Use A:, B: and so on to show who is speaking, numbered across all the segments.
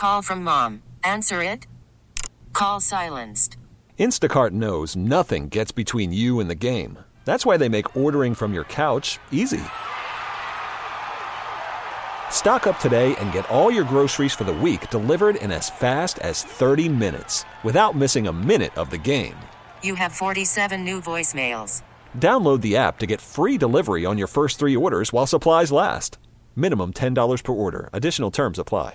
A: Call from mom. Answer it. Call silenced.
B: Instacart knows nothing gets between you and the game. That's why they make ordering from your couch easy. Stock up today and get all your groceries for the week delivered in as fast as 30 minutes without missing a minute of the game.
A: You have 47 new voicemails.
B: Download the app to get free delivery on your first 3 orders while supplies last. Minimum $10 per order. Additional terms apply.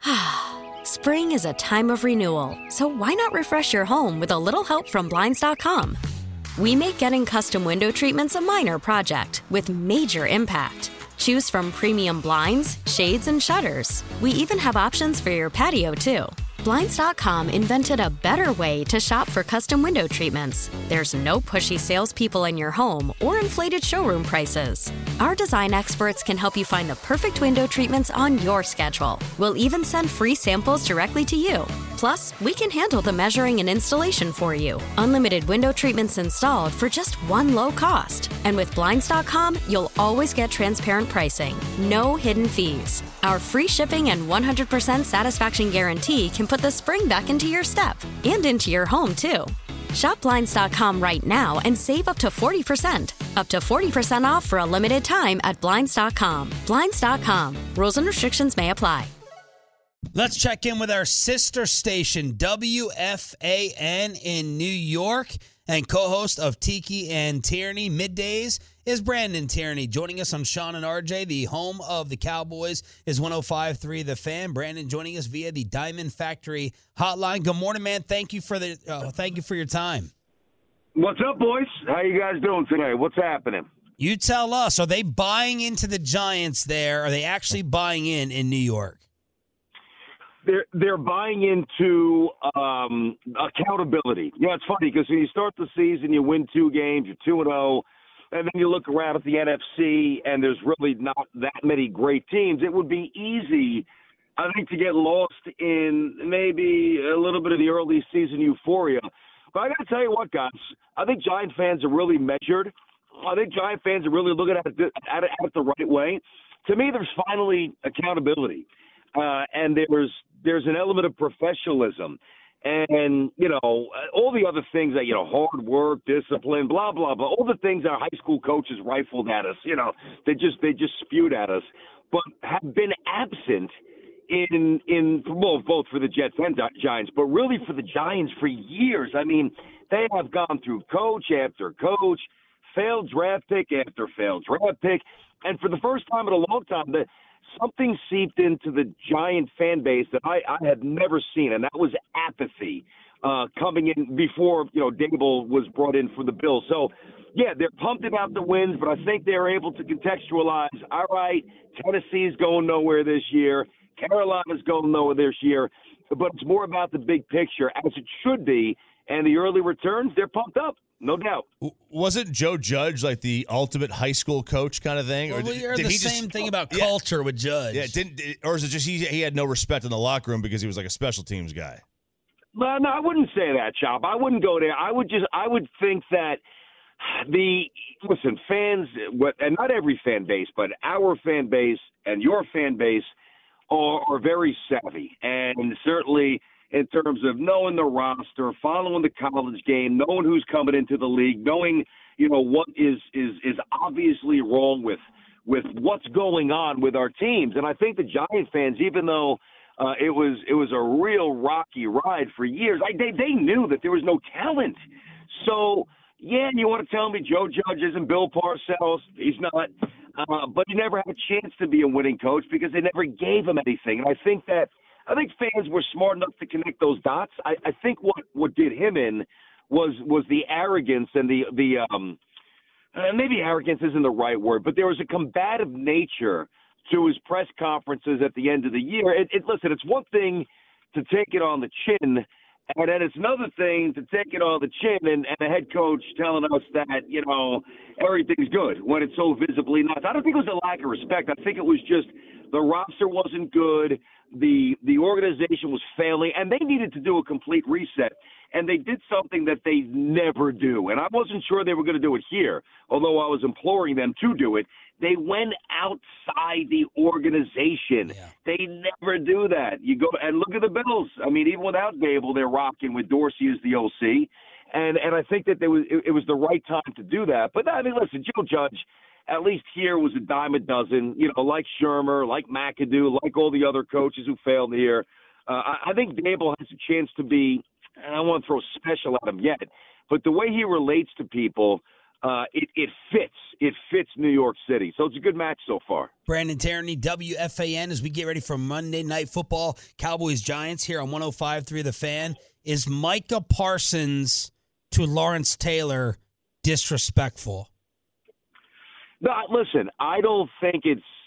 C: Spring is a time of renewal, so why not refresh your home with a little help from Blinds.com? We make getting custom window treatments a minor project with major impact. Choose from premium blinds, shades, and shutters. We even have options for your patio, too. Blinds.com invented a better way to shop for custom window treatments. There's no pushy salespeople in your home or inflated showroom prices. Our design experts can help you find the perfect window treatments on your schedule. We'll even send free samples directly to you. Plus, we can handle the measuring and installation for you. Unlimited window treatments installed for just one low cost. And with Blinds.com, you'll always get transparent pricing. No hidden fees. Our free shipping and 100% satisfaction guarantee can put the spring back into your step and into your home, too. Shop Blinds.com right now and save up to 40%. Up to 40% off for a limited time at Blinds.com. Blinds.com. Rules and restrictions may apply.
D: Let's check in with our sister station, WFAN in New York, and co-host of Tiki and Tierney Middays is Brandon Tierney. Joining us on Sean and RJ, the home of the Cowboys, is 105.3 The Fan. Brandon joining us via the Diamond Factory hotline. Good morning, man. Thank you for your time.
E: What's up, boys? How you guys doing today? What's happening?
D: You tell us. Are they buying into the Giants there? Are they actually buying in New York?
E: They're buying into accountability. You know, it's funny because when you start the season, you win 2 games, you're 2-0, and then you look around at the NFC, and there's really not that many great teams. It would be easy, I think, to get lost in maybe a little bit of the early season euphoria. But I got to tell you what, guys, I think Giant fans are really measured. I think Giant fans are really looking at it the right way. To me, there's finally accountability, and there's an element of professionalism. And, you know, all the other things that, you know, hard work, discipline, blah, blah, blah, all the things our high school coaches rifled at us, you know, they just spewed at us, but have been absent both for the Jets and Giants, but really for the Giants for years. I mean, they have gone through coach after coach, failed draft pick after failed draft pick, and for the first time in a long time, something seeped into the Giant fan base that I had never seen, and that was apathy coming in before, you know, Dable was brought in for the Bills. So, yeah, they're pumped about the wins, but I think they're able to contextualize, all right, Tennessee's going nowhere this year, Carolina's going nowhere this year, but it's more about the big picture, as it should be, and the early returns, they're pumped up. No doubt.
F: Wasn't Joe Judge like the ultimate high school coach kind of thing?
D: Well, we heard the same thing about culture with Judge.
F: Yeah, or is it just he had no respect in the locker room because he was like a special teams guy?
E: No, I wouldn't say that, Chop. I wouldn't go there. I would think that fans, and not every fan base, but our fan base and your fan base are very savvy, and certainly in terms of knowing the roster, following the college game, knowing who's coming into the league, knowing, you know, what is obviously wrong with what's going on with our teams. And I think the Giant fans, even though it was a real rocky ride for years, they knew that there was no talent. So, yeah, you want to tell me Joe Judge isn't Bill Parcells? He's not. But he never had a chance to be a winning coach because they never gave him anything. And I think fans were smart enough to connect those dots. I think what did him in was the arrogance and the maybe arrogance isn't the right word, but there was a combative nature to his press conferences at the end of the year. Listen, it's one thing to take it on the chin, and then it's another thing to take it on the chin and the head coach telling us that, you know, everything's good when it's so visibly not. I don't think it was a lack of respect. I think it was just the roster wasn't good. The organization was failing, and they needed to do a complete reset. And they did something that they never do. And I wasn't sure they were going to do it here, although I was imploring them to do it. They went outside the organization.
D: Yeah.
E: They never do that. You go and look at the Bills. I mean, even without Dable, they're rocking with Dorsey as the OC. And I think that it was the right time to do that. But, I mean, listen, Joe Judge, at least here, was a dime a dozen, like Shermer, like McAdoo, like all the other coaches who failed here. I think Dable has a chance to be, I don't want to throw special at him yet, but the way he relates to people, it fits. It fits New York City. So it's a good match so far.
D: Brandon Tierney, WFAN, as we get ready for Monday Night Football, Cowboys-Giants here on 105.3 The Fan. Is Micah Parsons to Lawrence Taylor disrespectful?
E: No, listen, I don't think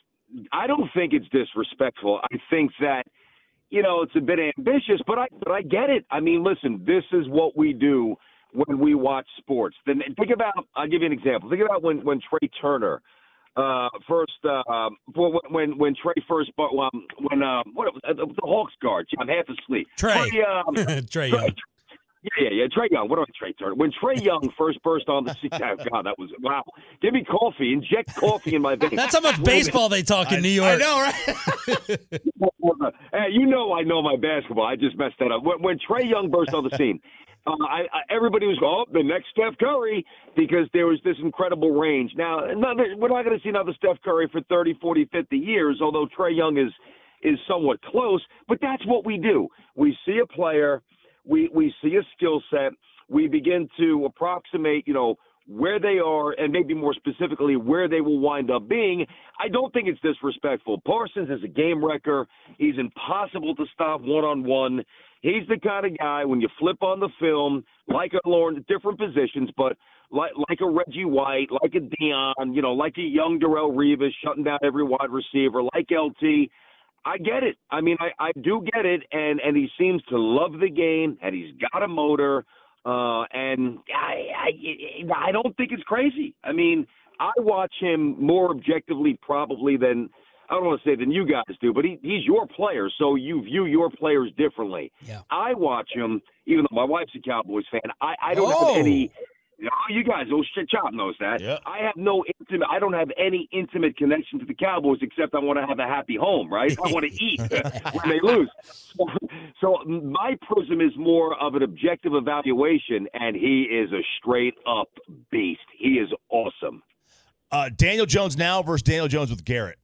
E: it's disrespectful. I think that, it's a bit ambitious, but I get it. I mean, listen, this is what we do when we watch sports. Then think about, I'll give you an example. Think about when Trey Turner first, when Trey first, when the Hawks guard, I'm half asleep.
D: Trey Young.
E: Yeah, Trey Young. What do I Trey Turner? When Trey Young first burst on the scene, oh, God, that was, wow. Give me coffee. Inject coffee in my veins.
D: That's how much baseball they talk in New York.
F: I know, right?
E: Hey, I know my basketball. I just messed that up. When Trey Young burst on the scene, everybody was going, the next Steph Curry, because there was this incredible range. Now, we're not going to see another Steph Curry for 30, 40, 50 years, although Trey Young is somewhat close. But that's what we do. We see a player. We see a skill set. We begin to approximate, where they are and maybe more specifically where they will wind up being. I don't think it's disrespectful. Parsons is a game wrecker. He's impossible to stop one-on-one. He's the kind of guy, when you flip on the film, like a Lawrence, different positions, but like a Reggie White, like a Deion, like a young Darrelle Revis shutting down every wide receiver, like LT. I get it. I mean, I do get it, and he seems to love the game, and he's got a motor, and I don't think it's crazy. I mean, I watch him more objectively probably than – I don't want to say than you guys do, but he's your player, so you view your players differently.
D: Yeah.
E: I watch him, even though my wife's a Cowboys fan. I don't have any – you guys, Chop knows that.
F: Yep.
E: I don't have any intimate connection to the Cowboys except I want to have a happy home, right? I want to eat when they lose. So my prism is more of an objective evaluation, and he is a straight-up beast. He is awesome.
F: Daniel Jones now versus Daniel Jones with Garrett.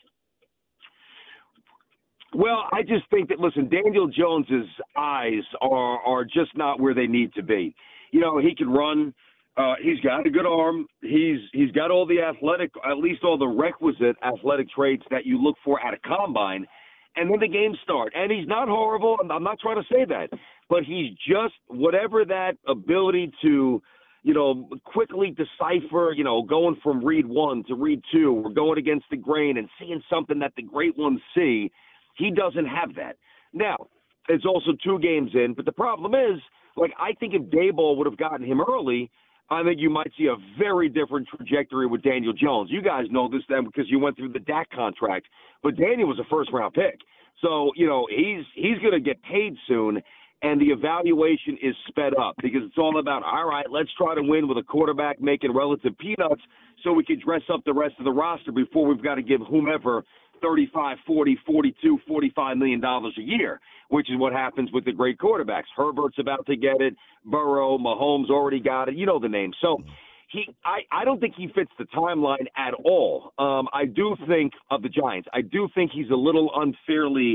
E: Well, I just think that, listen, Daniel Jones's eyes are just not where they need to be. He can run. He's got a good arm. He's got all the at least all the requisite athletic traits that you look for at a combine. And then the games start. And he's not horrible. I'm not trying to say that. But he's just whatever that ability to, quickly decipher, going from read 1 to read 2 or going against the grain and seeing something that the great ones see. He doesn't have that. Now, it's also 2 games in. But the problem is, I think if Daboll would have gotten him early, I think you might see a very different trajectory with Daniel Jones. You guys know this then because you went through the Dak contract, but Daniel was a first-round pick. So, he's going to get paid soon, and the evaluation is sped up because it's all about, all right, let's try to win with a quarterback making relative peanuts so we can dress up the rest of the roster before we've got to give whomever $35, $40, $42, $45 million a year, which is what happens with the great quarterbacks. Herbert's about to get it. Burrow, Mahomes already got it. You know the name. So I don't think he fits the timeline at all. I do think of the Giants. I do think he's a little unfairly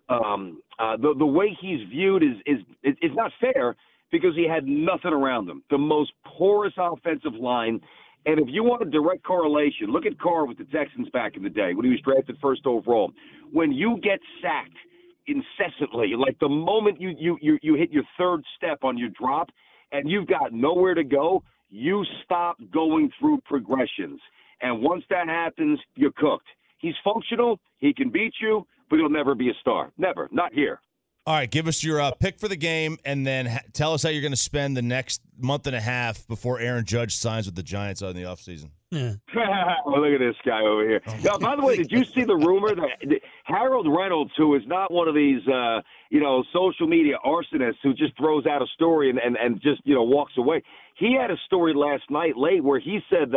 E: the way he's viewed is not fair because he had nothing around him. The most porous offensive line. And if you want a direct correlation, look at Carr with the Texans back in the day when he was drafted first overall. When you get sacked incessantly, like the moment you hit your third step on your drop and you've got nowhere to go, you stop going through progressions. And once that happens, you're cooked. He's functional. He can beat you, but he'll never be a star. Never. Not here.
F: All right, give us your pick for the game, and then tell us how you're going to spend the next month and a half before Aaron Judge signs with the Giants in the offseason.
D: Yeah.
E: Well, look at this guy over here. Now, by the way, did you see the rumor that Harold Reynolds, who is not one of these, social media arsonists who just throws out a story and just, walks away, he had a story last night late where he said that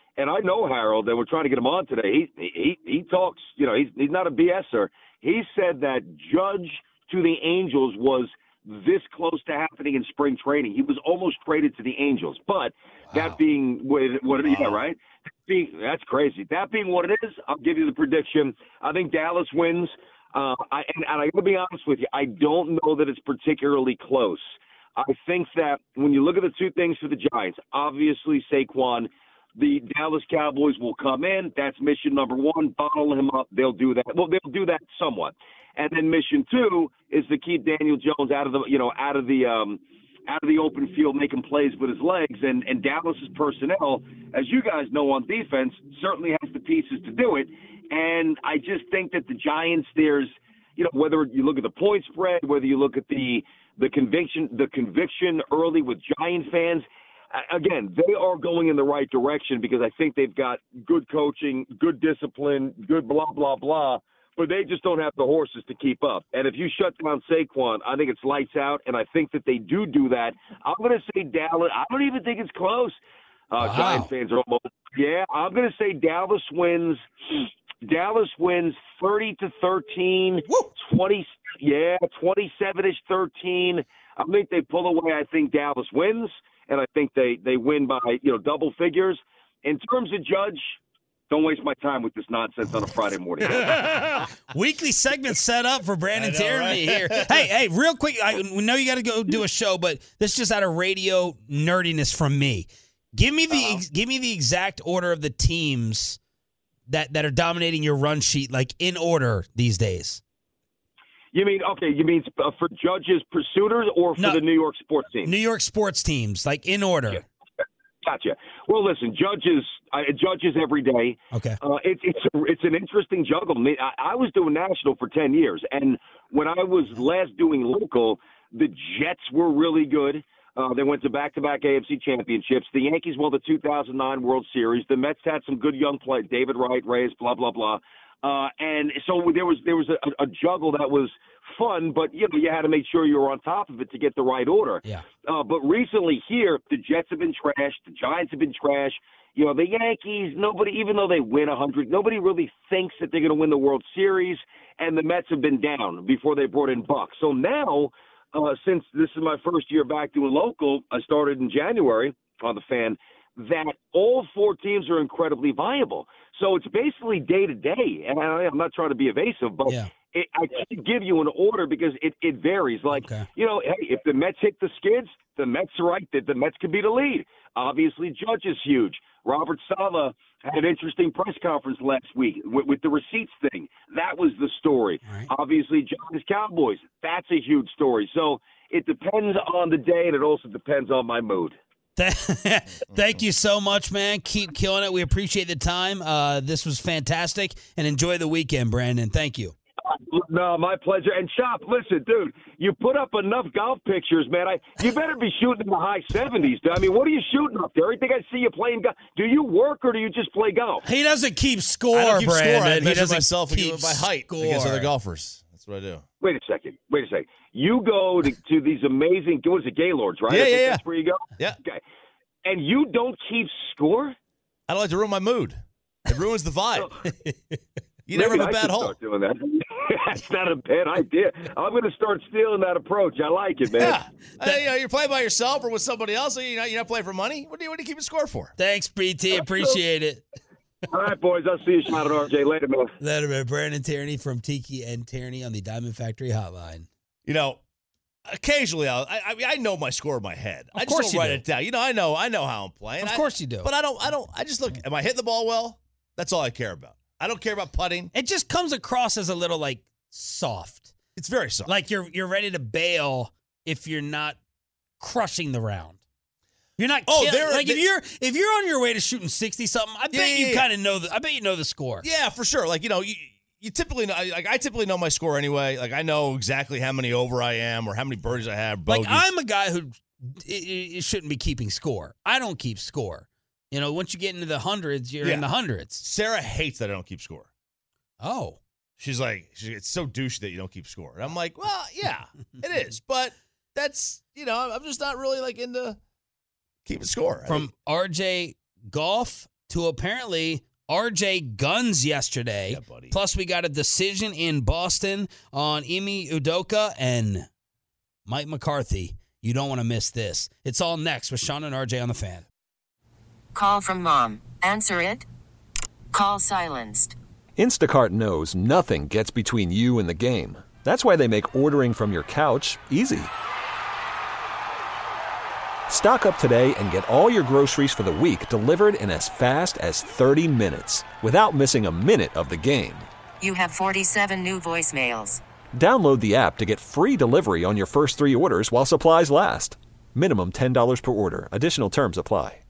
E: and I know Harold, and we're trying to get him on today. He talks, he's not a BSer. He said that Judge to the Angels was this close to happening in spring training. He was almost traded to the Angels. But that being what it is, right? That's crazy. That being what it is, I'll give you the prediction. I think Dallas wins. And I got to be honest with you, I don't know that it's particularly close. I think that when you look at the two things for the Giants, obviously Saquon, the Dallas Cowboys will come in. That's mission number one. Bottle him up. They'll do that. Well, they'll do that somewhat. And then mission two is to keep Daniel Jones out of the open field, making plays with his legs. And Dallas's personnel, as you guys know on defense, certainly has the pieces to do it. And I just think that the Giants, there's, whether you look at the point spread, whether you look at the conviction early with Giant fans, again, they are going in the right direction because I think they've got good coaching, good discipline, good blah, blah, blah, but they just don't have the horses to keep up. And if you shut down Saquon, I think it's lights out, and I think that they do that. I'm going to say Dallas. I don't even think it's close.
D: Wow.
E: Giant fans are almost – yeah, I'm going to say Dallas wins. Dallas wins 30-13, 27-ish 13. I think they pull away. I think Dallas wins, and I think they win by, double figures. In terms of Judge, don't waste my time with this nonsense on a Friday morning.
D: Weekly segment set up for Brandon Tierney here. Hey, real quick, we know you got to go do a show, but this is just out of radio nerdiness from me. Give me the exact order of the teams that are dominating your run sheet, like in order these days.
E: You mean for Judge's pursuiters or for the New York sports teams?
D: New York sports teams, like in order.
E: Yeah. Gotcha. Well, listen, Judges every day.
D: Okay.
E: It's an interesting juggle. I was doing national for 10 years, and when I was last doing local, the Jets were really good. They went to back-to-back AFC championships. The Yankees won the 2009 World Series. The Mets had some good young players, David Wright, Reyes, blah, blah, blah. And so there was a juggle that was fun, but you had to make sure you were on top of it to get the right order.
D: Yeah.
E: But recently here, the Jets have been trash. The Giants have been trash. The Yankees, nobody, even though they win 100, nobody really thinks that they're going to win the World Series. And the Mets have been down before they brought in Buck. So now, since this is my first year back doing local, I started in January on the Fan, that all four teams are incredibly viable. So it's basically day to day. And I'm not trying to be evasive, but I can't give you an order because it varies. Like, hey, if the Mets hit the skids, the Mets are right that the Mets could be the lead. Obviously, Judge is huge. Robert Saleh had an interesting press conference last week with the receipts thing. That was the story.
D: Right.
E: Obviously, Giants Cowboys, that's a huge story. So it depends on the day, and it also depends on my mood.
D: Thank you so much, man. Keep killing it. We appreciate the time. This was fantastic, and enjoy the weekend, Brandon. Thank you.
E: No, my pleasure. And Chop, listen, dude, you put up enough golf pictures, man. You better be shooting in the high 70s. Dude. I mean, what are you shooting up there? I think I see you playing golf. Do you work or do you just play golf?
D: He doesn't keep score,
F: I don't keep
D: Brandon.
F: Score. I
D: He
F: measure
D: doesn't
F: myself
D: keep
F: by height against other golfers. That's what I do.
E: Wait a second. You go to these amazing, what is it, Gaylords, right?
F: Yeah.
E: That's where you go?
F: Yeah.
E: Okay. And you don't keep score?
F: I don't like to ruin my mood. It ruins the vibe. You never have a bad hole.
E: Start doing that. That's not a bad idea. I'm going to start stealing that approach. I like it, man.
F: Yeah. You're playing by yourself or with somebody else. You're not playing for money. What do you keep a score for?
D: Thanks, BT. Appreciate it.
E: All right, boys. I'll see you, Sean and RJ. Later, man.
D: Later, man. Brandon Tierney from Tiki and Tierney on the Diamond Factory Hotline.
F: Occasionally, I know my score in my head. I just don't write it down. I know how I'm playing.
D: Of course you do.
F: But I just look, am I hitting the ball well? That's all I care about. I don't care about putting.
D: It just comes across as a little, soft.
F: It's very soft.
D: Like you're ready to bail if you're not crushing the round. You're not if you're on your way to shooting 60-something, I bet you kind of know I bet you know the score.
F: Yeah, for sure. You typically know, I typically know my score anyway. I know exactly how many over I am or how many birdies I have. Bogeys.
D: I'm a guy who shouldn't be keeping score. I don't keep score. Once you get into the hundreds, you're in the hundreds.
F: Sarah hates that I don't keep score.
D: Oh.
F: She's like, it's so douchey that you don't keep score. And I'm like, well, yeah, it is. But that's, I'm just not really into keeping score.
D: From RJ Golf to apparently RJ Guns yesterday.
F: Yeah, buddy.
D: Plus, we got a decision in Boston on Ime Udoka and Mike McCarthy. You don't want to miss this. It's all next with Sean and RJ on the Fan.
A: Call from mom. Answer it. Call silenced.
B: Instacart knows nothing gets between you and the game. That's why they make ordering from your couch easy. Stock up today and get all your groceries for the week delivered in as fast as 30 minutes without missing a minute of the game.
A: You have 47 new voicemails.
B: Download the app to get free delivery on your first 3 orders while supplies last. Minimum $10 per order. Additional terms apply.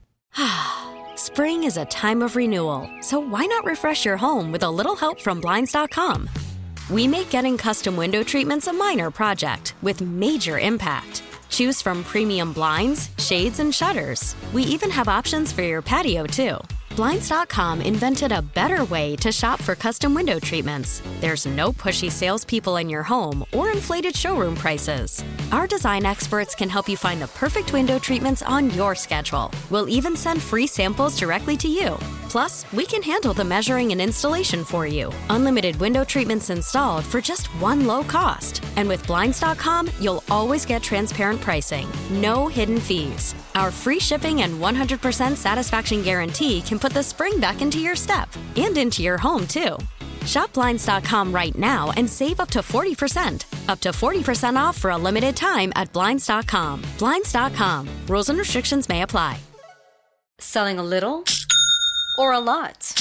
C: Spring is a time of renewal, so why not refresh your home with a little help from Blinds.com? We make getting custom window treatments a minor project with major impact. Choose from premium blinds, shades, and shutters. We even have options for your patio, too. Blinds.com invented a better way to shop for custom window treatments. There's no pushy salespeople in your home or inflated showroom prices. Our design experts can help you find the perfect window treatments on your schedule. We'll even send free samples directly to you. Plus, we can handle the measuring and installation for you. Unlimited window treatments installed for just one low cost. And with Blinds.com, you'll always get transparent pricing. No hidden fees. Our free shipping and 100% satisfaction guarantee can put the spring back into your step and into your home, too. Shop Blinds.com right now and save up to 40%. Up to 40% off for a limited time at Blinds.com. Blinds.com. Rules and restrictions may apply.
G: Selling a little or a lot?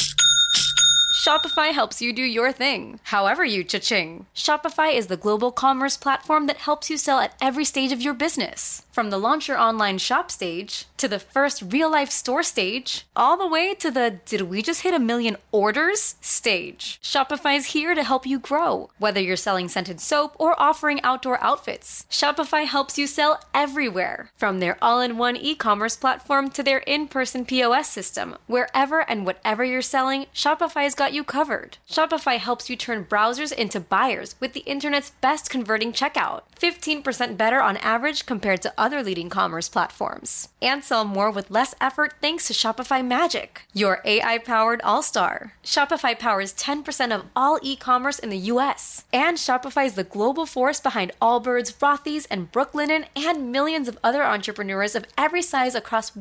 G: Shopify helps you do your thing, however you cha-ching. Shopify is the global commerce platform that helps you sell at every stage of your business. From the launch your online shop stage, to the first real-life store stage, all the way to the did we just hit 1 million orders stage. Shopify's here to help you grow. Whether you're selling scented soap or offering outdoor outfits, Shopify helps you sell everywhere. From their all-in-one e-commerce platform to their in-person POS system, wherever and whatever you're selling, Shopify's got you covered. Shopify helps you turn browsers into buyers with the internet's best converting checkout. 15% better on average compared to other leading commerce platforms. And sell more with less effort thanks to Shopify Magic, your AI-powered all-star. Shopify powers 10% of all e-commerce in the U.S. And Shopify is the global force behind Allbirds, Rothy's, and Brooklinen, and millions of other entrepreneurs of every size across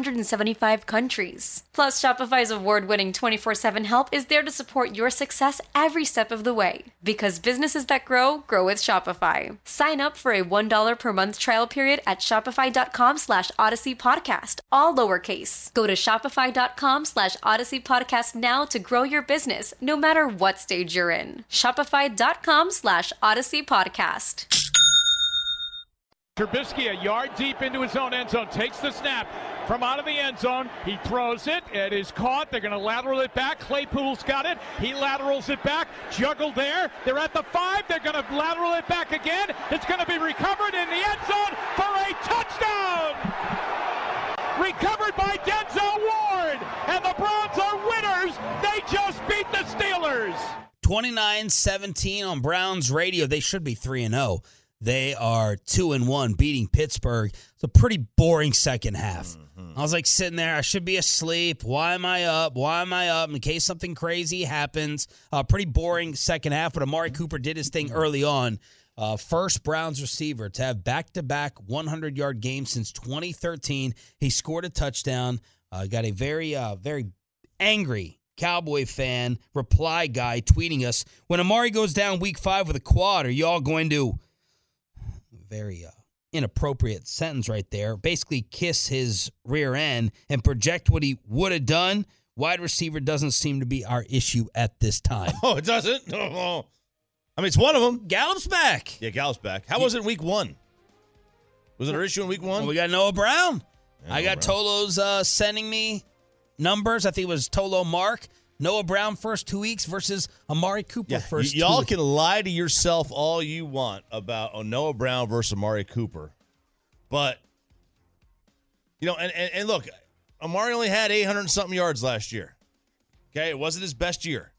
G: 175 countries. Plus, Shopify's award-winning 24/7 help is there to support your success every step of the way. Because businesses that grow, grow with Shopify. Sign up for a $1 per month trial period at shopify.com/Odyssey Podcast, all lowercase. Go to shopify.com/Odyssey Podcast now to grow your business, no matter what stage you're in. Shopify.com/Odyssey Podcast.
H: Trubisky a yard deep into his own end zone, takes the snap from out of the end zone. He throws it. It is caught. They're going to lateral it back. Claypool's got it. He laterals it back. Juggled there. They're at the 5. They're going to lateral it back again. It's going to be recovered in the end zone for a touchdown. Recovered by Denzel Ward. And the Browns are winners. They just beat the Steelers.
D: 29-17 on Browns radio. They should be 3-0. They are 2-1, beating Pittsburgh. It's a pretty boring second half. Mm-hmm. I was like sitting there. I should be asleep. Why am I up? Why am I up? In case something crazy happens. Pretty boring second half, but Amari Cooper did his thing early on. First Browns receiver to have back-to-back 100-yard games since 2013. He scored a touchdown. Got a very angry Cowboy fan reply guy tweeting us, when Amari goes down week 5 with a quad, are you all going to... Very inappropriate sentence right there. Basically kiss his rear end and project what he would have done. Wide receiver doesn't seem to be our issue at this time.
F: Oh, it doesn't? Oh. I mean, it's one of them.
D: Gallup's back.
F: Yeah, Gallup's back. How was it in week 1? Was it our issue in week 1?
D: Well, we got Noah Brown.
F: Yeah,
D: I got Tolo's sending me numbers. I think it was Tolo Mark. Noah Brown first 2 weeks versus Amari Cooper first 2 weeks.
F: Y'all can lie to yourself all you want about Noah Brown versus Amari Cooper. But, and look, Amari only had 800-something yards last year. Okay, it wasn't his best year.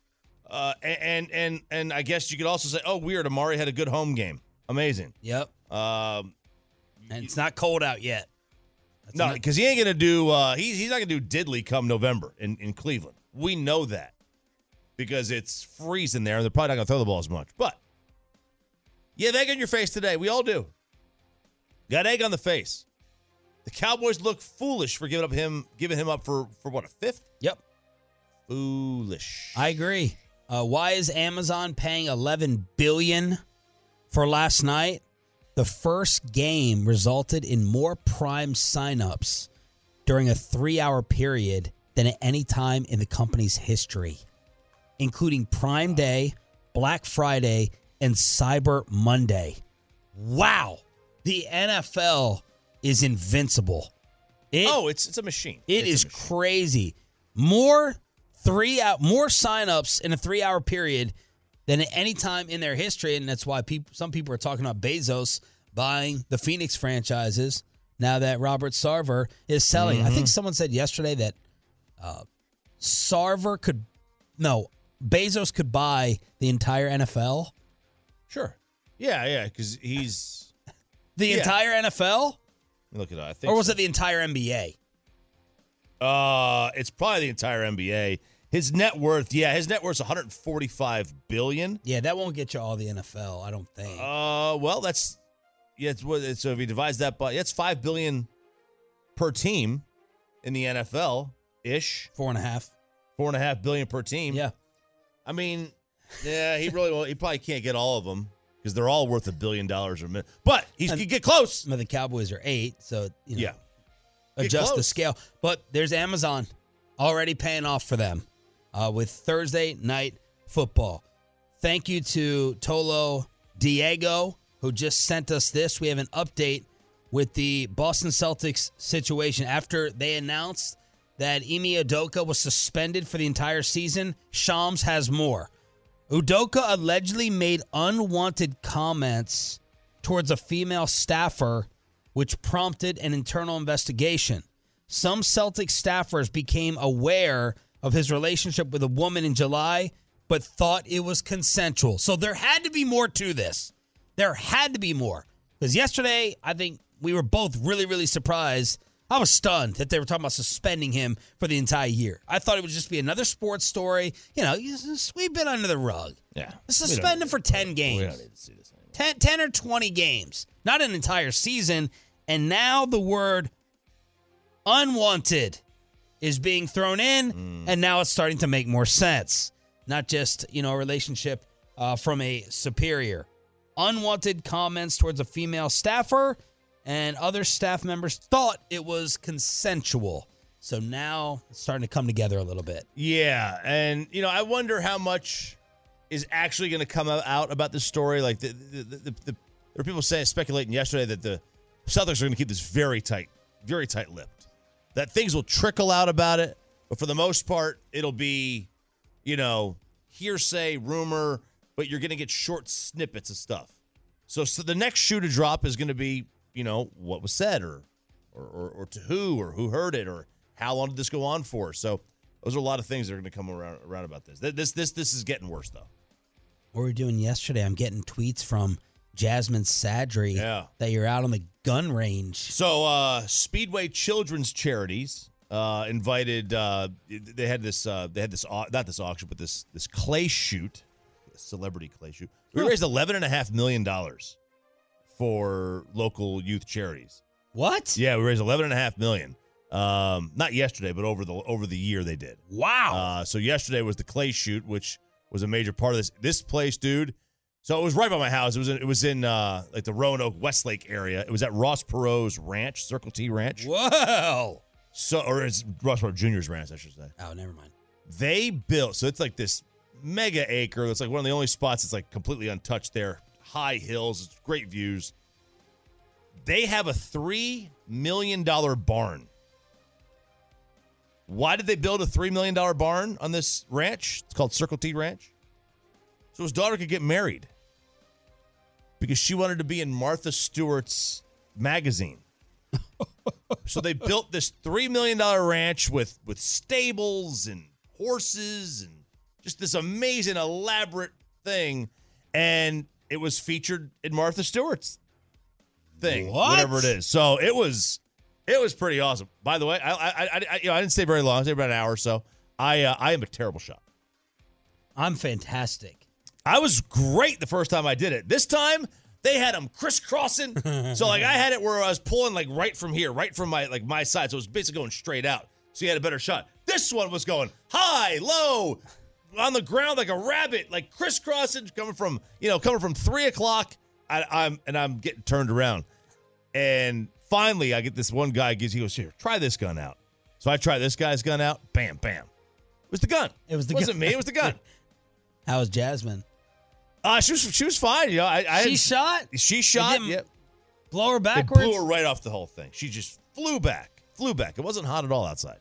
F: And I guess you could also say, oh, weird, Amari had a good home game. Amazing.
D: Yep. And it's not cold out yet.
F: No, because he ain't going to do he's not going to do diddly come November in Cleveland. We know that because it's freezing there, and they're probably not going to throw the ball as much. But you have egg on your face today. We all do. Got egg on the face. The Cowboys look foolish for giving him up for what, a fifth?
D: Yep.
F: Foolish.
D: I agree. Why is Amazon paying $11 billion for last night? The first game resulted in more Prime signups during a 3-hour period than at any time in the company's history, including Prime Day, Black Friday, and Cyber Monday. Wow. The NFL is invincible.
F: It's a machine.
D: It's crazy. More signups in a 3-hour period than at any time in their history, and that's why some people are talking about Bezos buying the Phoenix franchises now that Robert Sarver is selling. I think someone said yesterday that Bezos could buy the entire NFL.
F: Sure. Yeah, because he's
D: the entire NFL.
F: Look at that. I think,
D: or was it the entire NBA?
F: It's probably the entire NBA. His net worth, his net worth's $145 billion.
D: Yeah, that won't get you all the NFL, I don't think.
F: Well, that's so if he divides that by it's $5 billion per team in the NFL ish.
D: 4.5
F: billion per team.
D: Yeah,
F: I mean, he probably can't get all of them because they're all worth $1 billion or more. But he could get close.
D: The Cowboys are 8, so
F: yeah,
D: adjust the scale. But there's Amazon already paying off for them with Thursday Night Football. Thank you to Tolo Diego, who just sent us this. We have an update with the Boston Celtics situation. After they announced that Ime Udoka was suspended for the entire season, Shams has more. Udoka allegedly made unwanted comments towards a female staffer, which prompted an internal investigation. Some Celtics staffers became aware of his relationship with a woman in July, but thought it was consensual. So there had to be more to this. There had to be more. Because yesterday, I think we were both really, really surprised. I was stunned that they were talking about suspending him for the entire year. I thought it would just be another sports story. We've been under the rug.
F: Yeah.
D: Suspend him for 10 games.
F: We don't need to see this anymore.
D: 10 or 20 games. Not an entire season. And now the word unwanted is being thrown in, and now it's starting to make more sense. Not just, a relationship from a superior. Unwanted comments towards a female staffer, and other staff members thought it was consensual. So now it's starting to come together a little bit.
F: Yeah, and, I wonder how much is actually going to come out about this story. Like, there were people speculating yesterday that the Celtics are going to keep this very tight-lipped. That things will trickle out about it, but for the most part, it'll be, hearsay, rumor, but you're going to get short snippets of stuff. So the next shoe to drop is going to be, what was said or to who or who heard it or how long did this go on for. So those are a lot of things that are going to come around about this. This is getting worse, though.
D: What we were doing yesterday, I'm getting tweets from Jasmine Sadri that you're out on the gun range.
F: So Speedway Children's Charities invited. They had this not this auction, but this clay shoot, celebrity clay shoot. We raised $11.5 million for local youth charities.
D: What?
F: Yeah, we raised $11.5 million. Not yesterday, but over the year they did.
D: Wow.
F: So yesterday was the clay shoot, which was a major part of this. This place, dude. So it was right by my house. It was in like the Roanoke Westlake area. It was at Ross Perot's ranch, Circle T Ranch.
D: Whoa.
F: Or it's Ross Perot Jr.'s ranch, I should say.
D: Oh, never mind.
F: They built, so it's like this mega acre. It's like one of the only spots that's like completely untouched there. High hills, it's great views. They have a $3 million barn. Why did they build a $3 million barn on this ranch? It's called Circle T Ranch. So his daughter could get married because she wanted to be in Martha Stewart's magazine. So they built this $3 million ranch with stables and horses and just this amazing, elaborate thing. And it was featured in Martha Stewart's thing,
D: what?
F: Whatever it is. So it was It was pretty awesome. By the way, I didn't stay very long. I stayed about an hour or so. I am a terrible shot.
D: I'm fantastic.
F: I was great the first time I did it. This time, they had them crisscrossing. So, I had it where I was pulling, right from here, right from my side. So, it was basically going straight out. So, you had a better shot. This one was going high, low, on the ground like a rabbit, crisscrossing, coming from 3 o'clock. I'm getting turned around. And finally, I get this one guy, he goes, here, try this gun out. So, I try this guy's gun out. Bam, bam. It was the gun. It wasn't me. It was the gun.
D: How was Jasmine?
F: She was fine.
D: She shot?
F: She shot. Yep.
D: Blow her backwards?
F: It blew her right off the whole thing. She just flew back. It wasn't hot at all outside,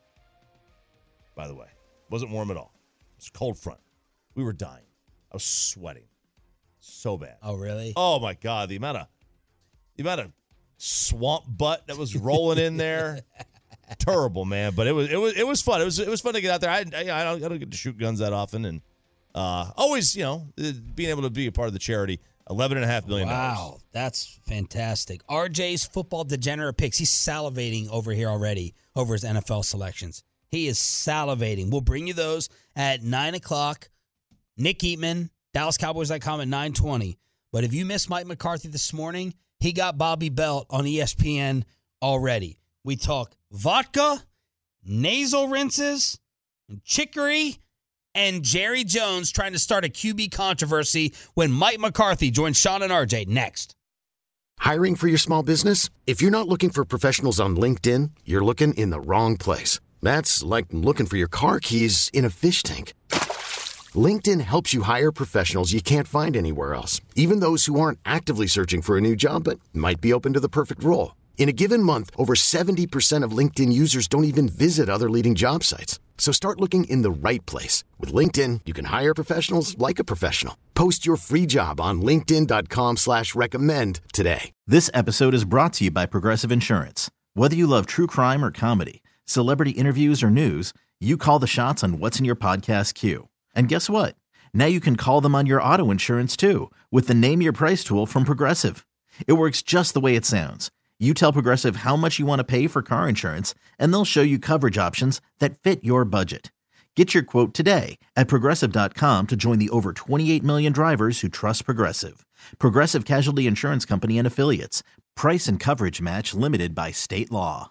F: by the way. It wasn't warm at all. It was a cold front. We were dying. I was sweating so bad.
D: Oh, really?
F: Oh, my God. The amount of swamp butt that was rolling in there. Terrible, man. But it was fun. It was fun to get out there. I don't get to shoot guns that often, and always, being able to be a part of the charity, $11.5 million.
D: Wow, that's fantastic. RJ's football degenerate picks. He's salivating over here already over his NFL selections. He is salivating. We'll bring you those at 9 o'clock. Nick Eatman, DallasCowboys.com at 9:20. But if you missed Mike McCarthy this morning, he got Bobby Belt on ESPN already. We talk vodka, nasal rinses, chicory, and Jerry Jones trying to start a QB controversy when Mike McCarthy joins Sean and RJ next.
I: Hiring for your small business? If you're not looking for professionals on LinkedIn, you're looking in the wrong place. That's like looking for your car keys in a fish tank. LinkedIn helps you hire professionals you can't find anywhere else, even those who aren't actively searching for a new job but might be open to the perfect role. In a given month, over 70% of LinkedIn users don't even visit other leading job sites. So start looking in the right place. With LinkedIn, you can hire professionals like a professional. Post your free job on linkedin.com/recommend today.
J: This episode is brought to you by Progressive Insurance. Whether you love true crime or comedy, celebrity interviews or news, you call the shots on what's in your podcast queue. And guess what? Now you can call them on your auto insurance too with the Name Your Price tool from Progressive. It works just the way it sounds. You tell Progressive how much you want to pay for car insurance, and they'll show you coverage options that fit your budget. Get your quote today at Progressive.com to join the over 28 million drivers who trust Progressive. Progressive Casualty Insurance Company and Affiliates. Price and coverage match limited by state law.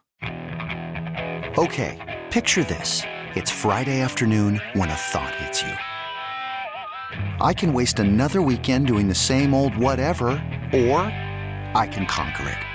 K: Okay, picture this. It's Friday afternoon when a thought hits you. I can waste another weekend doing the same old whatever, or I can conquer it.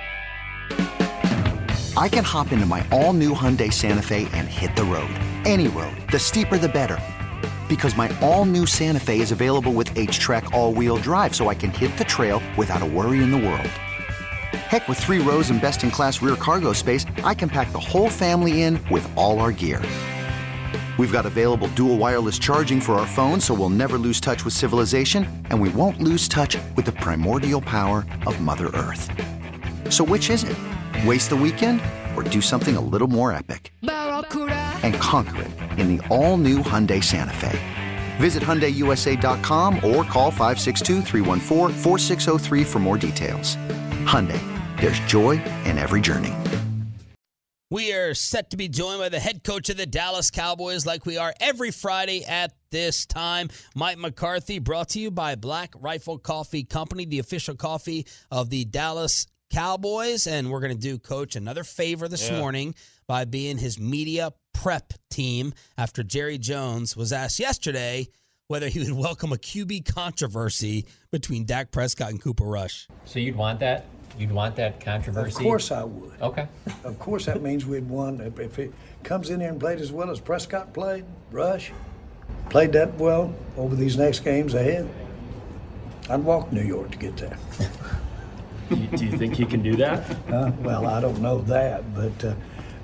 K: I can hop into my all-new Hyundai Santa Fe and hit the road. Any road. The steeper, the better. Because my all-new Santa Fe is available with H-Track all-wheel drive, so I can hit the trail without a worry in the world. Heck, with 3 rows and best-in-class rear cargo space, I can pack the whole family in with all our gear. We've got available dual wireless charging for our phones, so we'll never lose touch with civilization, and we won't lose touch with the primordial power of Mother Earth. So which is it? Waste the weekend or do something a little more epic? And conquer it in the all-new Hyundai Santa Fe. Visit HyundaiUSA.com or call 562-314-4603 for more details. Hyundai, there's joy in every journey.
D: We are set to be joined by the head coach of the Dallas Cowboys like we are every Friday at this time. Mike McCarthy, brought to you by Black Rifle Coffee Company, the official coffee of the Dallas Cowboys. And we're going to do Coach another favor this morning by being his media prep team after Jerry Jones was asked yesterday whether he would welcome a QB controversy between Dak Prescott and Cooper Rush.
L: So you'd want that? You'd want that controversy?
M: Of course I would.
L: Okay.
M: Of course that means we'd won. If it comes in there and played as well as Prescott played, Rush played that well over these next games ahead, I'd walk New York to get there.
N: Do you think he can do that?
M: Well, I don't know that, but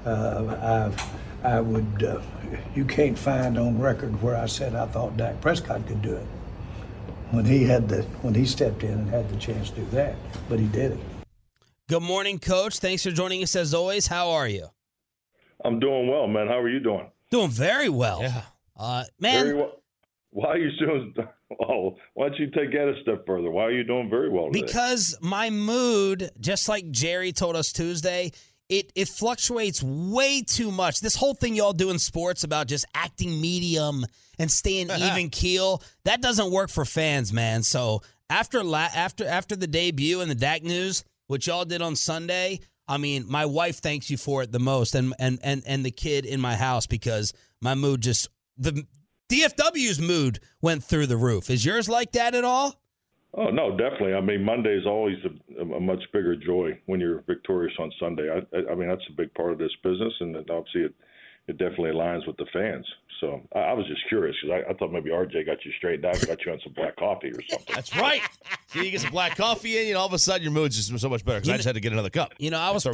M: I would. You can't find on record where I said I thought Dak Prescott could do it when he stepped in and had the chance to do that, but he did it.
D: Good morning, Coach. Thanks for joining us as always. How are you?
O: I'm doing well, man. How are you doing?
D: Doing very well.
F: Yeah.
D: Man.
O: Very well. Why are you doing? Oh, why don't you take that a step further? Why are you doing very well today?
D: Because my mood, just like Jerry told us Tuesday, it fluctuates way too much. This whole thing y'all do in sports about just acting medium and staying even keel, that doesn't work for fans, man. So after the debut and the Dak news, which y'all did on Sunday, I mean, my wife thanks you for it the most, and the kid in my house, because my mood the DFW's mood went through the roof. Is yours like that at all?
O: Oh, no, definitely. I mean, Monday is always a much bigger joy when you're victorious on Sunday. I mean, that's a big part of this business, and obviously it definitely aligns with the fans. So I was just curious because I thought maybe RJ got you straightened out and got you on some black coffee or something.
F: That's right. So you get some black coffee in, all of a sudden your mood's just so much better because I just had to get another cup.
D: I was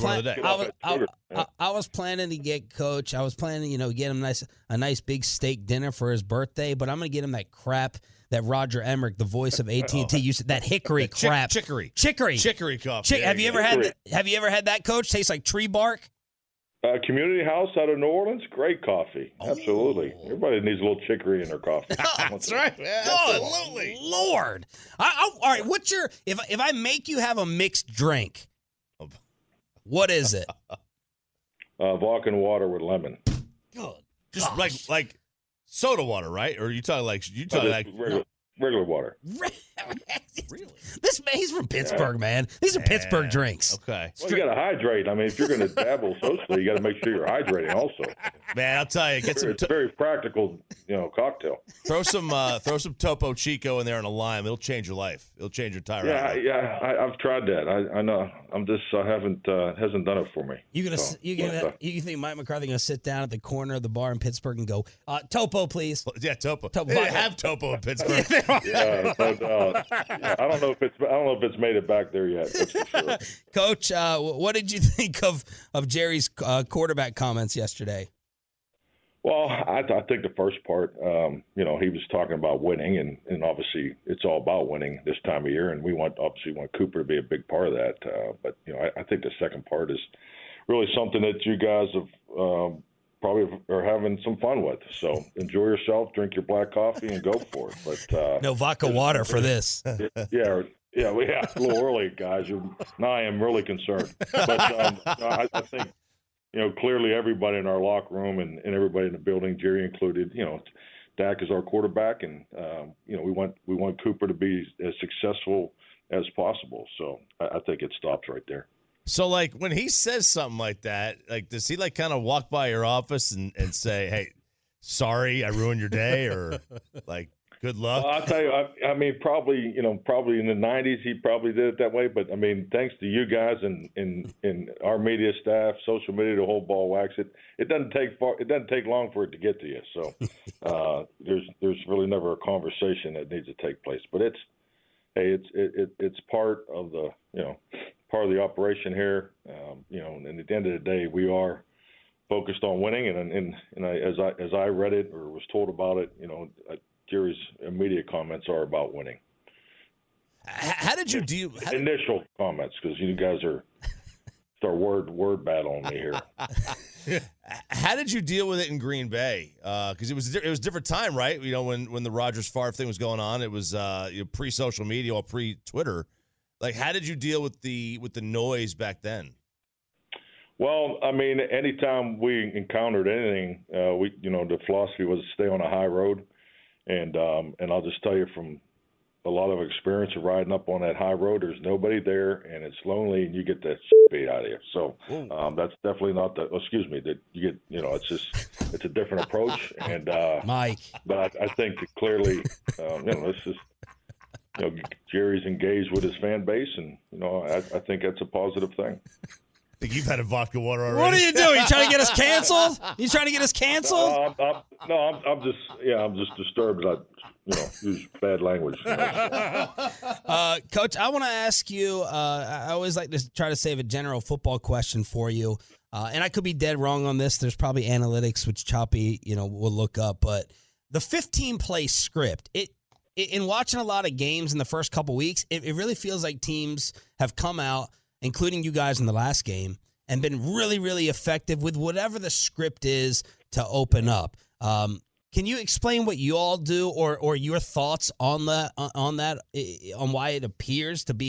D: planning to get Coach. I was planning, get him a nice big steak dinner for his birthday, but I'm going to get him that crap that Roger Emmerich, the voice of AT&T, used to, that hickory crap.
F: Chicory coffee.
D: Have you ever had that, Coach? Tastes like tree bark.
O: Community House out of New Orleans, great coffee. Absolutely. Everybody needs a little chicory in their coffee.
F: That's right.
D: Absolutely. Lord. All right, what's your if I make you have a mixed drink, what is it?
O: Vodka and water with lemon.
D: Good.
F: Just like soda water, right? Or you talking like
O: regular water.
F: Really?
D: He's from Pittsburgh, man. These are Pittsburgh drinks.
F: Okay.
O: Well, you got to hydrate. I mean, if you're going to dabble socially, you got to make sure you're hydrating also.
F: Man, I'll tell you,
O: It's a very practical, cocktail.
F: Throw some Topo Chico in there and a lime. It'll change your life. It'll change your entire life.
O: Yeah. I've tried that. I know. Hasn't done it for me.
D: You think Mike McCarthy gonna sit down at the corner of the bar in Pittsburgh and go, Topo, please?
F: Yeah, Topo. They have Topo in Pittsburgh.
O: Yeah, I don't know if it's made it back there yet. That's for sure.
D: Coach, what did you think of Jerry's quarterback comments yesterday?
O: Well, I think the first part, he was talking about winning, and obviously it's all about winning this time of year, and we want Cooper to be a big part of that. But I think the second part is really something that you guys have probably are having some fun with. So enjoy yourself, drink your black coffee, and go for it. But
D: no vodka water for this.
O: Yeah, a little early, guys. Now I am really concerned. But I think. Clearly everybody in our locker room and everybody in the building, Jerry included, Dak is our quarterback, and we want Cooper to be as successful as possible. So I think it stops right there.
F: So, when he says something like that, does he kind of walk by your office and say, "Hey, sorry, I ruined your day," or good luck?
O: I'll tell you, I mean, probably in the 90s, he probably did it that way. But, I mean, thanks to you guys and our media staff, social media, the whole ball wax, it doesn't take long for it to get to you. So there's really never a conversation that needs to take place. But it's part of the operation here. And at the end of the day, we are focused on winning. And as I read it or was told about it, Jerry's immediate comments are about winning.
F: How did you do?
O: Initial comments, because you guys start word battling me here.
F: How did you deal with it in Green Bay? Because it was a different time, right? When the Rodgers Favre thing was going on, it was pre-social media or pre-Twitter. How did you deal with the noise back then?
O: Well, I mean, anytime we encountered anything, the philosophy was to stay on a high road. And I'll just tell you from a lot of experience of riding up on that high road, there's nobody there, and it's lonely, and you get the beat out of you. So that's definitely not that you get, it's a different approach. And
D: Mike,
O: but I think that clearly, this is, Jerry's engaged with his fan base, and I think that's a positive thing.
F: I think you've had a vodka water already.
D: What are you doing? You trying to get us canceled? You trying to get us canceled?
O: I'm just disturbed that I use bad language.
D: Coach, I want to ask you. I always like to try to save a general football question for you, and I could be dead wrong on this. There's probably analytics which Choppy, will look up, but the 15-play script. In watching a lot of games in the first couple weeks, it really feels like teams have come out, including you guys in the last game, and been really, really effective with whatever the script is to open up. Can you explain what you all do or your thoughts on that, on why it appears to be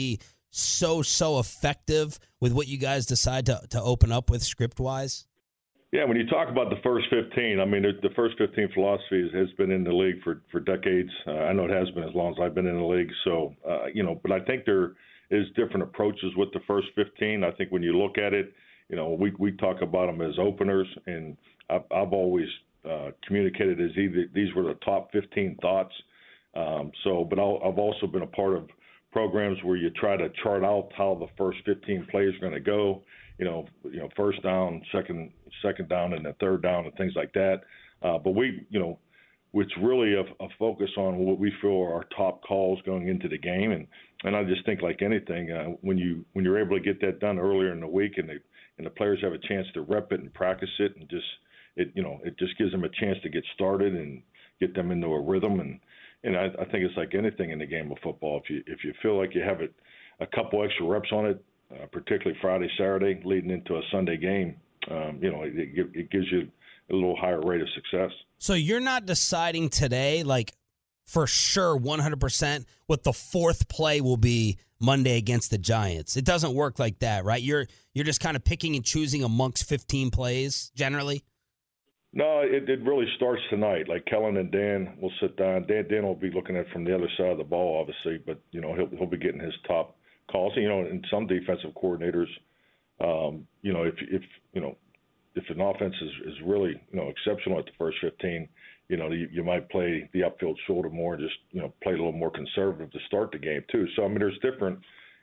D: so effective with what you guys decide to open up with script-wise?
O: Yeah, when you talk about the first 15, I mean, the first 15 philosophy has been in the league for decades. I know it has been as long as I've been in the league. So, but I think there is different approaches with the first 15. I think when you look at it, we talk about them as openers, and I've always communicated as either these were the top 15 thoughts. But I've also been a part of programs where you try to chart out how the first 15 plays are going to go. First down, second down, and the third down, and things like that. But it's really a focus on what we feel are our top calls going into the game, and I just think like anything, when you're able to get that done earlier in the week, and the players have a chance to rep it and practice it, and it just gives them a chance to get started and get them into a rhythm, and I think it's like anything in the game of football. If you feel like you have a couple extra reps on it, particularly Friday, Saturday, leading into a Sunday game, it gives you a little higher rate of success.
D: So you're not deciding today, like for sure, 100%, what the fourth play will be Monday against the Giants. It doesn't work like that, right? You're just kind of picking and choosing amongst 15 plays generally.
O: No, it really starts tonight. Like Kellen and Dan will sit down. Dan will be looking at it from the other side of the ball, obviously, but he'll be getting his top calls. And some defensive coordinators, if an offense is really exceptional at the first 15, you might play the upfield shoulder more and just play a little more conservative to start the game too. So I mean, there's different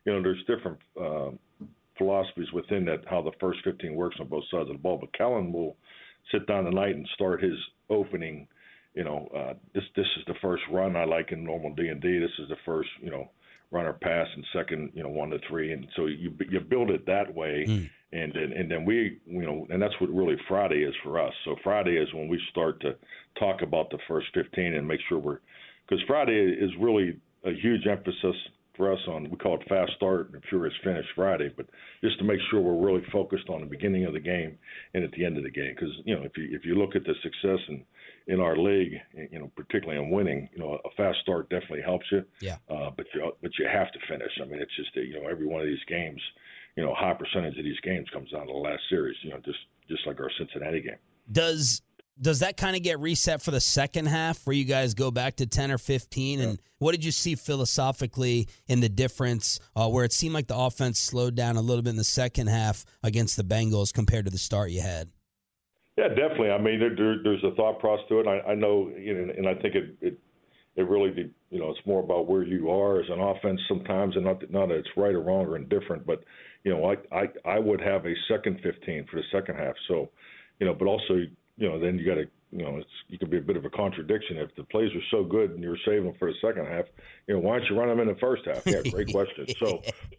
O: philosophies within that, how the first 15 works on both sides of the ball. But Kellen will sit down tonight and start his opening. This is the first run I like in normal D&D. This is the first runner pass, and second 1 to 3, and so you build it that way, and then we and that's what really Friday is for us. So Friday is when we start to talk about the first 15 and make sure because Friday is really a huge emphasis for us on, we call it fast start and furious finish Friday, but just to make sure we're really focused on the beginning of the game and at the end of the game. Because if you look at the success in our league, particularly in winning, a fast start definitely helps you.
D: Yeah.
O: But you have to finish. I mean, it's just every one of these games, a high percentage of these games comes down to the last series. Just like our Cincinnati game.
D: Does that kind of get reset for the second half where you guys go back to 10 or 15? And what did you see philosophically in the difference where it seemed like the offense slowed down a little bit in the second half against the Bengals compared to the start you had?
O: Yeah, definitely. I mean, there's a thought process to it. I know, and I think it really, it's more about where you are as an offense sometimes, and not that it's right or wrong or indifferent, but, I would have a second 15 for the second half. So, but also, then you got to, you could be a bit of a contradiction. If the plays are so good and you're saving them for the second half, why don't you run them in the first half? Yeah, great question. So,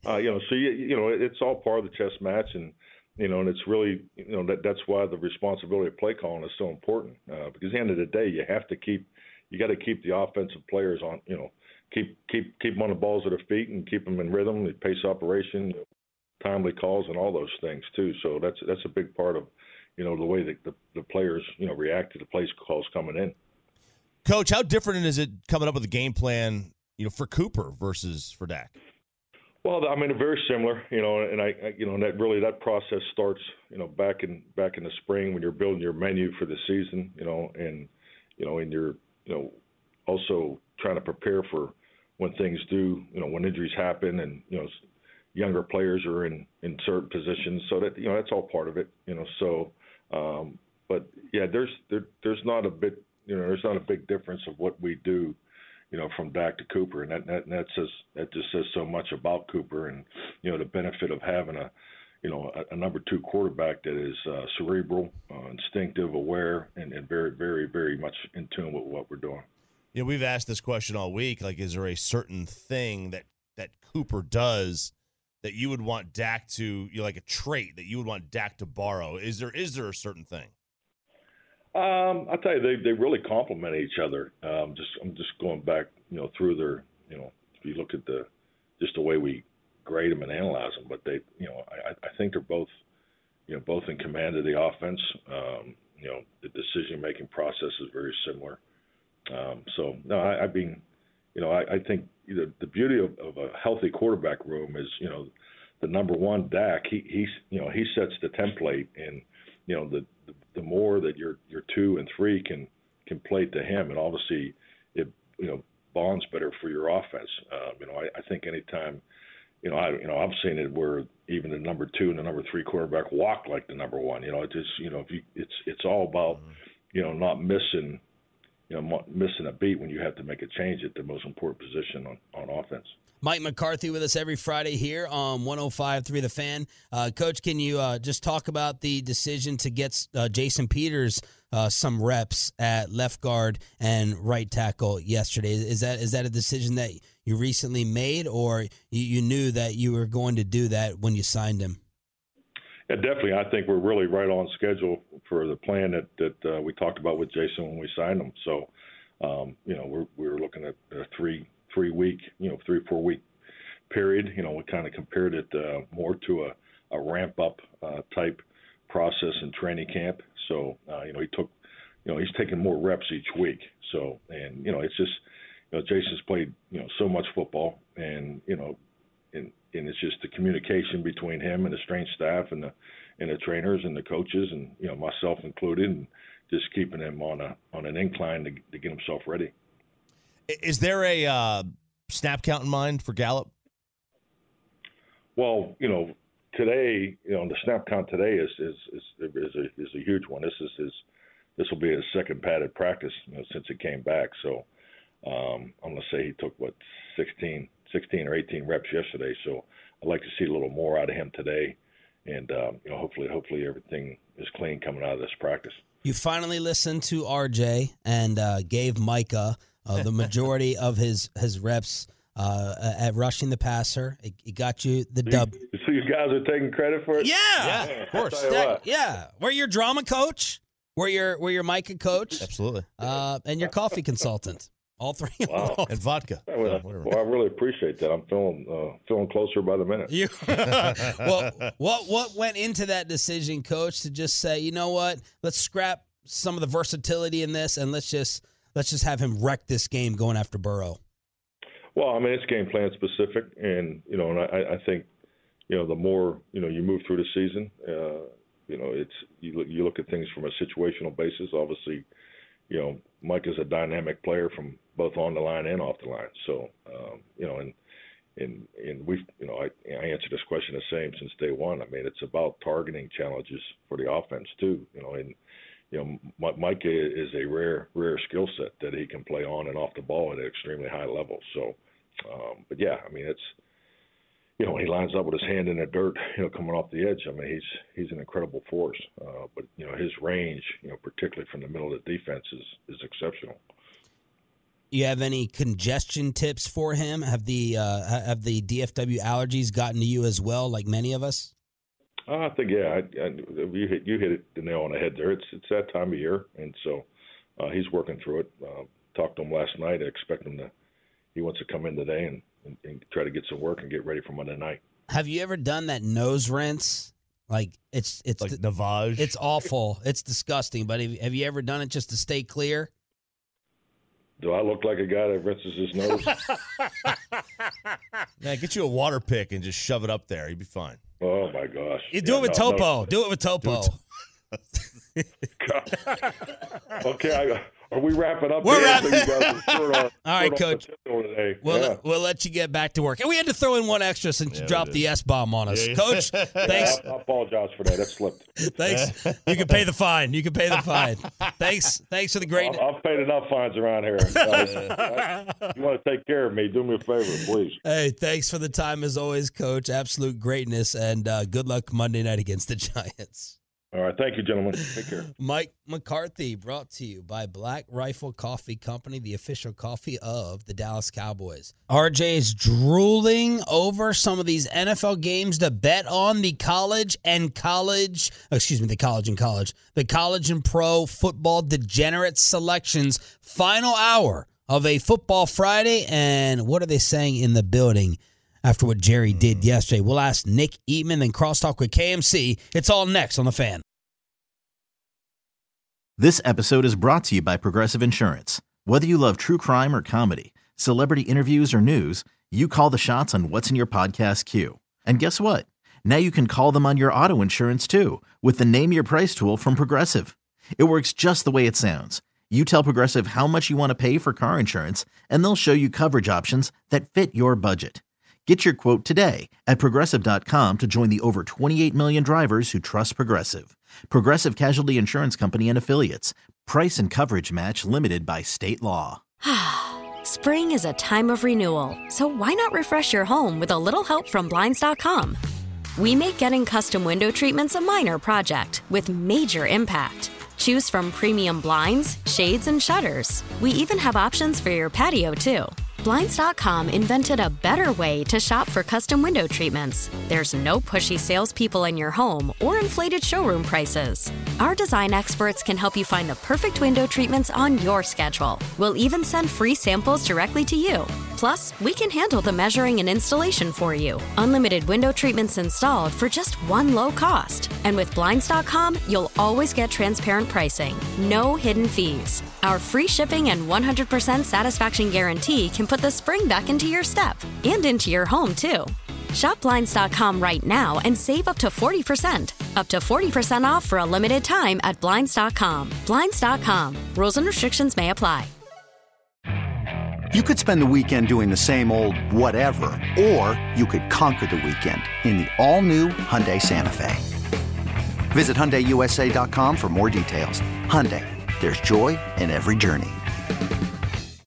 O: it's all part of the chess match, and and it's really, that's why the responsibility of play calling is so important. Because at the end of the day, you got to keep the offensive players on, keep them on the balls of their feet and keep them in rhythm, the pace operation, timely calls, and all those things too. So that's a big part of, the way that the players, react to the plays calls coming in.
F: Coach, how different is it coming up with a game plan, for Cooper versus for Dak?
O: Well, I mean, they're very similar, and that process starts, back in the spring when you're building your menu for the season, and you're, also trying to prepare for when things do, when injuries happen, and younger players are in certain positions, so that that's all part of it, So, but yeah, there's not a big difference of what we do, from Dak to Cooper, and that just says so much about Cooper, and the benefit of having a number 2 quarterback that is cerebral, instinctive, aware, and very, very, very much in tune with what we're doing.
F: We've asked this question all week. Like, is there a certain thing that Cooper does that you would want Dak to, like a trait that you would want Dak to borrow? Is there a certain thing?
O: I'll tell you, they really complement each other. I'm just going back, through their, if you look at the way we grade them and analyze them, but they, I think they're both, both in command of the offense. The decision-making process is very similar. So no, I mean, I think the beauty of a healthy quarterback room is, the number one, Dak, he sets the template, and the more that your 2 and 3 can play to him, and obviously it bonds better for your offense. I think anytime, I've seen it where even the number 2 and the number 3 quarterback walk like the number 1. It's all about not missing a beat when you have to make a change at the most important position on offense.
D: Mike McCarthy with us every Friday here on 105.3 The Fan. Coach, can you just talk about the decision to get Jason Peters some reps at left guard and right tackle yesterday? Is that a decision that you recently made, or you knew that you were going to do that when you signed him?
O: Yeah, definitely. I think we're really right on schedule for the plan that we talked about with Jason when we signed him. So, we're looking at a 3-4 week period. We kind of compared it more to a ramp up type process in training camp. So, he's taking more reps each week. So, and it's just, Jason's played so much football, and and it's just the communication between him and the strength staff and the trainers and the coaches, and myself included, and just keeping him on an incline to get himself ready.
F: Is there a snap count in mind for Gallup?
O: Well, today, the snap count today is a huge one. This will be his second padded practice since he came back. So I'm going to say he took 16 or 18 reps yesterday. So I'd like to see a little more out of him today, and hopefully everything is clean coming out of this practice.
D: You finally listened to RJ and gave Micah the majority of his reps at rushing the passer. It got you the dub.
O: So you guys are taking credit for it?
D: Yeah,
F: of course.
D: Yeah, we're your drama coach. We're your Micah coach.
F: Absolutely.
D: And your coffee consultant. All three.
O: Wow.
F: And vodka.
O: Well, I really appreciate that. I'm feeling closer by the minute.
D: Well, what went into that decision, Coach, to just say, you know what, let's scrap some of the versatility in this, and let's just have him wreck this game going after Burrow?
O: Well, I mean, it's game plan specific, and and I think the more you move through the season, it's you look at things from a situational basis. Obviously, Mike is a dynamic player from both on the line and off the line. So, and we've, I answered this question the same since day one. I mean, it's about targeting challenges for the offense too. Mike is a rare skill set that he can play on and off the ball at an extremely high level. So, but yeah, I mean, it's, when he lines up with his hand in the dirt, coming off the edge, I mean, he's an incredible force. But his range, particularly from the middle of the defense, is exceptional.
D: You have any congestion tips for him? Have the DFW allergies gotten to you as well, like many of us?
O: I think you hit the nail on the head there. It's that time of year, and so he's working through it. Talked to him last night. I expect him he wants to come in today and try to get some work and get ready for Monday night.
D: Have you ever done that nose rinse? Like it's
F: like Navage.
D: It's awful. It's disgusting. But have you ever done it just to stay clear?
O: Do I look like a guy that rinses his nose?
F: Yeah, get you a water pick and just shove it up there. You'd be fine.
O: Oh my gosh!
D: You do it with Topo. No. Do it with Topo.
O: Okay, are we wrapping up?
D: We're wrapping.
O: All
D: right, Coach.
O: Today.
D: We'll let you get back to work. And we had to throw in one extra since you dropped the S-bomb on us.
F: Yeah.
D: Coach, thanks.
O: I apologize for that. That slipped.
D: Thanks. You can pay the fine. Thanks for the great.
O: I've paid enough fines around here. You want to take care of me, do me a favor, please.
D: Hey, thanks for the time as always, Coach. Absolute greatness, and good luck Monday night against the Giants.
O: All right. Thank you, gentlemen. Take care.
D: Mike McCarthy, brought to you by Black Rifle Coffee Company, the official coffee of the Dallas Cowboys. RJ is drooling over some of these NFL games to bet on the college and pro football degenerate selections. Final hour of a Football Friday. And what are they saying in the building after what Jerry did yesterday? We'll ask Nick Eatman, then crosstalk with KMC. It's all next on The Fan.
J: This episode is brought to you by Progressive Insurance. Whether you love true crime or comedy, celebrity interviews, or news, you call the shots on what's in your podcast queue. And guess what? Now you can call them on your auto insurance too with the Name Your Price tool from Progressive. It works just the way it sounds. You tell Progressive how much you want to pay for car insurance, and they'll show you coverage options that fit your budget. Get your quote today at Progressive.com to join the over 28 million drivers who trust Progressive. Progressive Casualty Insurance Company and Affiliates. Price and coverage match limited by state law.
C: Spring is a time of renewal, so why not refresh your home with a little help from Blinds.com? We make getting custom window treatments a minor project with major impact. Choose from premium blinds, shades, and shutters. We even have options for your patio, too. Blinds.com invented a better way to shop for custom window treatments. There's no pushy salespeople in your home or inflated showroom prices. Our design experts can help you find the perfect window treatments on your schedule. We'll even send free samples directly to you. Plus, we can handle the measuring and installation for you. Unlimited window treatments installed for just one low cost. And with Blinds.com, you'll always get transparent pricing. No hidden fees. Our free shipping and 100% satisfaction guarantee can put the spring back into your step and into your home, too. Shop Blinds.com right now and save up to 40%. Up to 40% off for a limited time at Blinds.com. Blinds.com. Rules and restrictions may apply.
K: You could spend the weekend doing the same old whatever, or you could conquer the weekend in the all-new Hyundai Santa Fe. Visit HyundaiUSA.com for more details. Hyundai, there's joy in every journey.